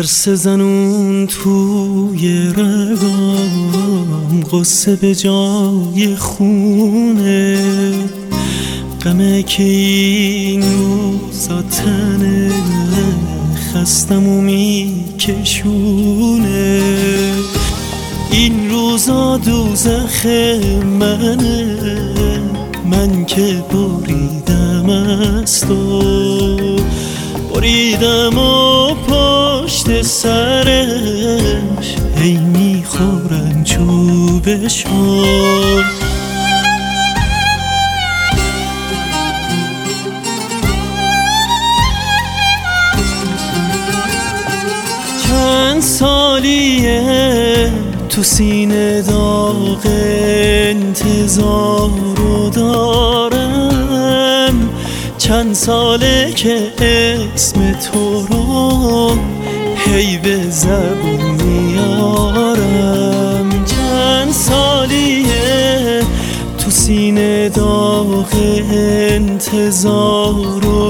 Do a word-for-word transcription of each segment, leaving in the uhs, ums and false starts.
ترس زنون توی رگام، قصه به جای خونه، غمه که این روزا تنه خستم و میکشونه. این روزا دوزخ منه، من که بریدم از تو، بریدم و پشت سرش هی میخورم چوبشو. چند سالیه تو سینه داغ انتظارو دارم، چند ساله که اسم تو رو هی به زبون میارم. چند سالیه تو سینه داغ انتظارو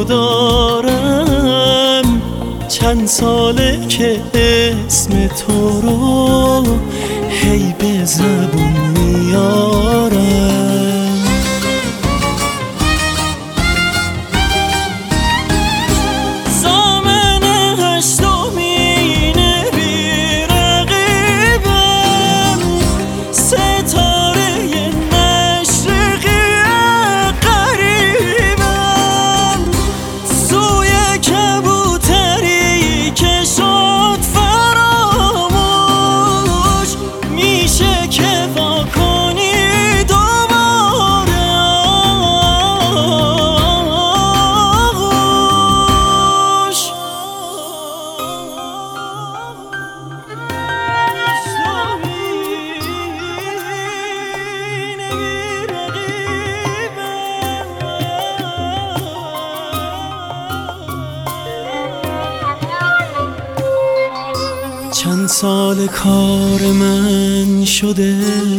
دارم، چند ساله که اسم تو رو هی به زبون میارم. چند سال کار من شده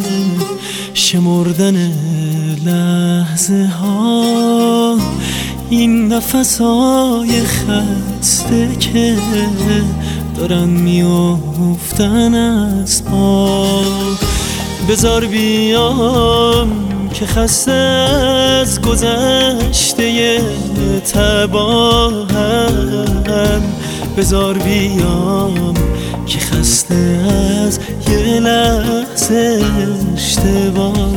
شمردن لحظه ها، این نفسای خسته که دارن میافتن از پا. بذار بیام که خسته از گذشته تباهم، بذار بیام که خسته از یه لحظه اشتباه.